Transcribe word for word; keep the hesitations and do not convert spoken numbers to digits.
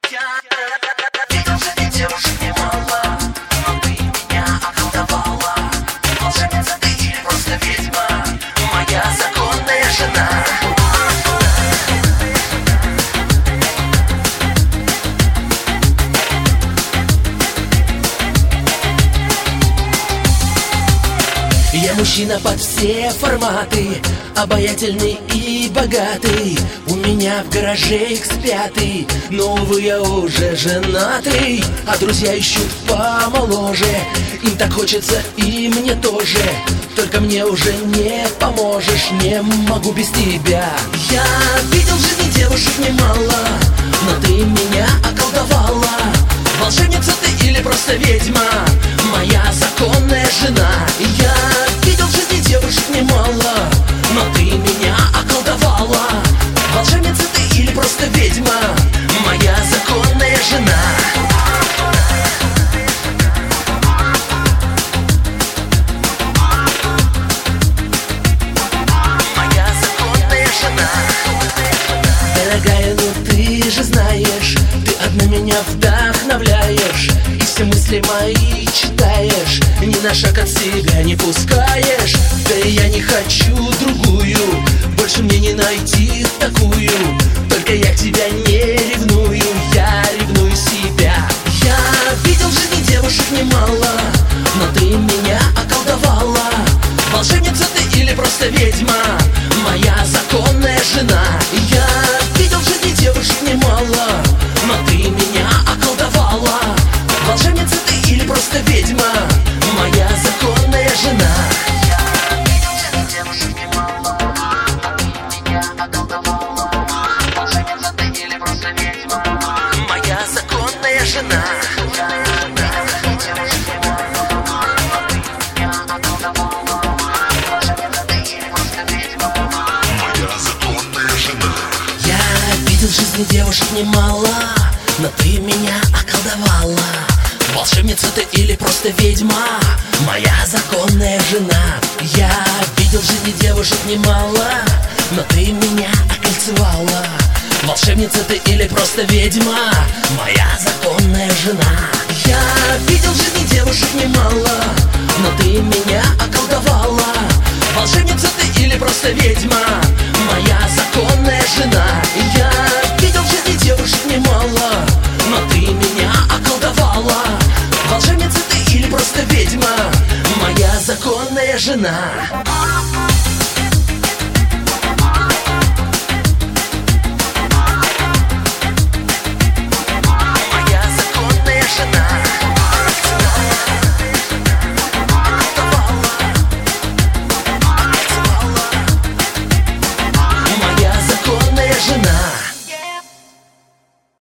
Я видел в жизни девушек немало, но ты меня околдовала. Волшебница ты или просто ведьма, моя законная жена. Я мужчина под все форматы, обаятельный и богатый. У меня в гараже икс пять, но, увы, я уже женатый. А друзья ищут помоложе, им так хочется и мне тоже. Только мне уже не поможешь, не могу без тебя. Я видел в жизни девушек немало, но ты меня околдовала. Волшебница ты или просто ведьма, моя законная жена. Я видел в жизни девушек немало, но ты меня околдовала. Волшебница ты или просто ведьма, моя законная жена. Моя законная жена. Дорогая, ну ты же знаешь, ты одна меня вдохновляешь, и все мысли мои читаешь, ни на шаг от себя не пускаешь. Да и я не хочу другую, больше мне не найти такую. Только я тебя не ревную, я ревную себя. Я видел в жизни девушек немало, но ты меня околдовала. Волшебница ты или просто ведьма, моя законная жена. Я видел в жизни девушек немало, но ты меня околдовала. Волшебница ты или просто ведьма, моя законная жена. Я видел в жизни девушек немало, но ты меня околдовала. Волшебница ты или просто ведьма, моя законная жена. В жизни девушек немало, но ты меня околдовала. Волшебница ты или просто ведьма, моя законная жена. Я видел в жизни девушек немало, но ты меня окольцевала. Волшебница ты или просто ведьма, моя законная жена. Я видел в жизни девушек немало, но ты меня околдовала. Волшебница ты или просто ведьма, моя законная жена. Я видел в жизни девушек немало, но ты меня околдовала. Волшебница ты или просто ведьма, моя законная жена. Моя законная жена. Моя законная жена.